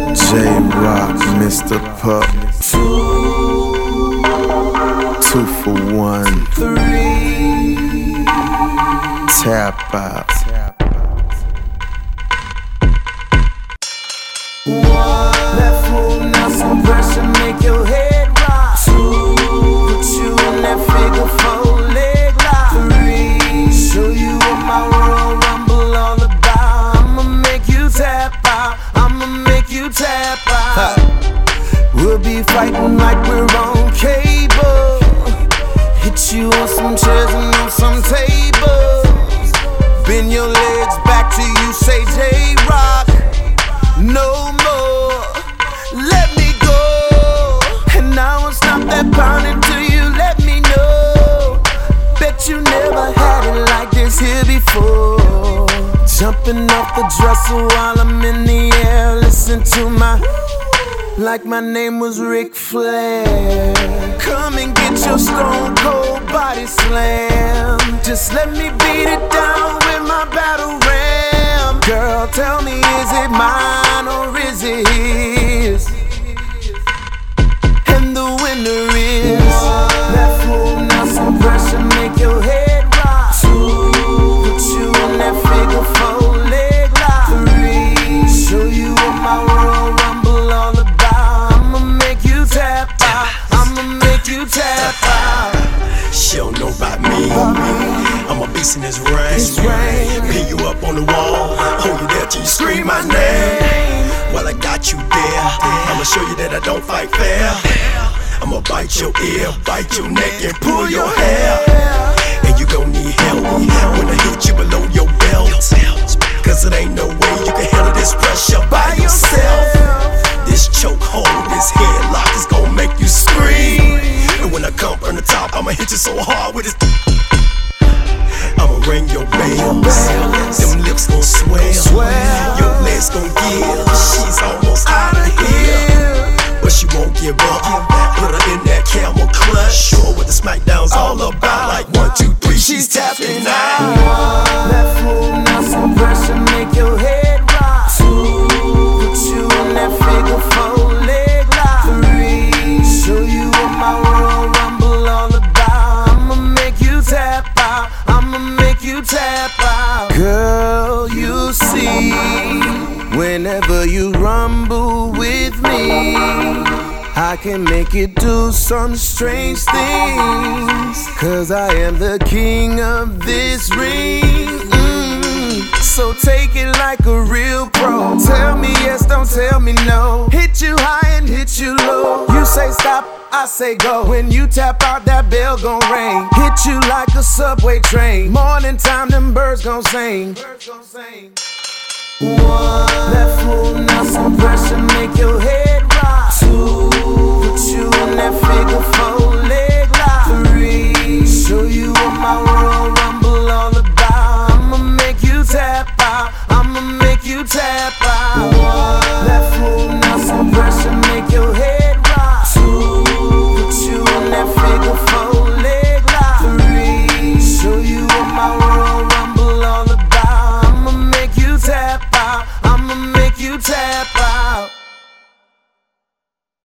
J-Rock, Mr. Pup. 2 for 1. 3. Tap out. 1. Left foot, now some pressure, make your head rock. 2. Put you in that figure 4 leg lock. 3. Show you what my Royal Rumble all about. I'ma make you tap out. I'ma make you tap out. We'll be fighting like we're on cable. Hit you on some chairs and on some tables. Bend your legs back till you say J-Rock. No more, let me go. And I won't stop that pounding till you let me know. Bet you never had it like this here before. Jumping off the dresser while I'm in the air. Listen to my, like my name was Ric Flair. Come and get your stone cold body slam. Just let me beat it down with my battle ram. Girl, tell me, is it mine or is it his? And the winner is left foot, now some pressure, make your head rock. 2. Put you in that figure 4 leg lock. 3. Show you what my Royal Rumble all about. I'ma make you tap out. I'ma make you tap out. She don't know about me. I'm a beast in this rain. Pin you up on the wall, hold you there till you scream my name. While I got you there, I'ma show you that I don't fight fair. I'ma bite your ear, bite your neck, and pull your hair. And you gon' need help when I hit you below your belt. Cause it ain't no way you can handle this pressure by yourself. This chokehold, this headlock is gon' make you scream. And when I come from the top, I'ma hit you so hard with this. I'ma ring your bells. Them lips gon' swell. Your legs gon' give. She's almost out of here, but she won't give up. Put her in that camel clutch. Sure what the SmackDown's all about. Like 1, 2, 3, she's tapping out. Left foot, now some pressure, make your head rock. 2. Put you in that figure 4 leg lock. 3. Show you what my Royal Rumble all about. I'ma make you tap out. I'ma make you tap out. Girl, you see, whenever you rumble with me, I can make it do some strange things. Cause I am the king of this ring. So take it like a real pro. Tell me yes, don't tell me no. Hit you high and hit you low. You say stop, I say go. When you tap out, that bell gon' ring. Hit you like a subway train. Morning time, them birds gon' sing. 1. Left foot, now some pressure, make your head rock. 2. Put you in that figure